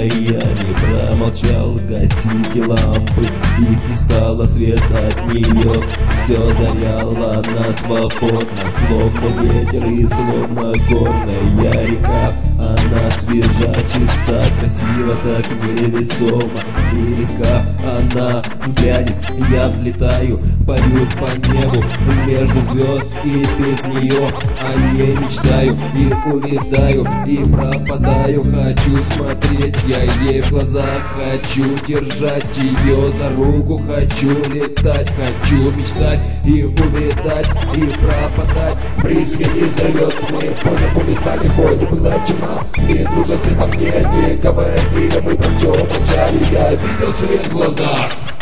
не промолчал, гасите лампы, их не стало света от нее. Все заряла она свободно, словно ветер и словно горная река. Она свежа, чиста, красива, так невесома и легка. Она взглянет, я взлетаю, парю по небу между звезд, и без нее о ней мечтаю и улетаю, и пропадаю. Хочу смотреть я ей в глаза, хочу держать ее за руку, хочу летать, хочу мечтать и улетать, и пропадать. При свете звезд мы по небу летали, хоть была тьма, и дружественном мне дикого эфира мы про все молчали. Я видел свет в глазах.